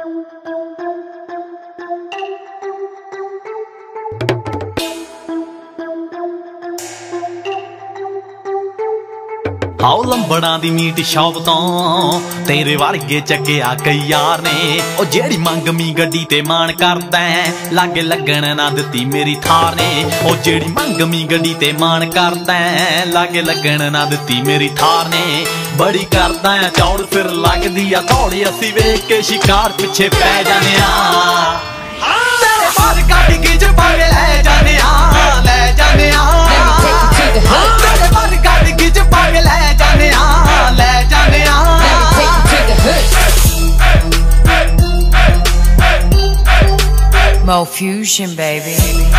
आओ लंबड़ा दी meat shop तो तेरे वर्गे चग्गिया कई यार ने ओ जेड़ी मंगमी गड्डी ते मान करदा लागे लगन ना दित्ती मेरी थार ने ओ जेड़ी मंगमी गड्डी ते मान करदा लागे लगन ना दित्ती मेरी थार ने बड़ी करदा चौड़ फिर लगदी आ दौड़ी असी वेख के शिकार पिछे पै जाने तेरे बार गाड़ी गिज पावे ले जाने तेरे बार गाड़ी गिज पावे ले Mo Fusion, baby.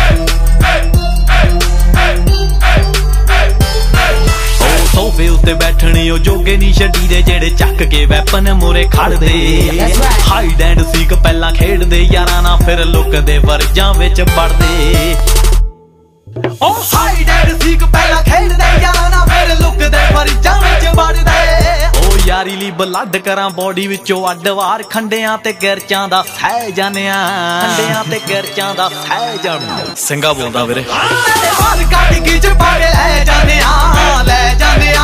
सोफे उत्ते बैठने ओ जोगे नी छड्डी दे जेड़े चक के वैपन मोरे खड़दे हाइड एंड सीक पहला खेडदे यारां ना फिर लुकदे वरजां विच पड़दे ओ हाइड एंड सीक पहला खेडदे यारां ना फिर लुकदे वरजां विच पड़दे यारी ली ब्लड करा बॉडी विचों अड्ड वार खंडियां ते गिरचां दा सह जानिया खंडियां ते गिरचां दा सह जानिया सिंगा बोलदा वीरे तेरे बार गाड़ी गिज पावे ले जानिया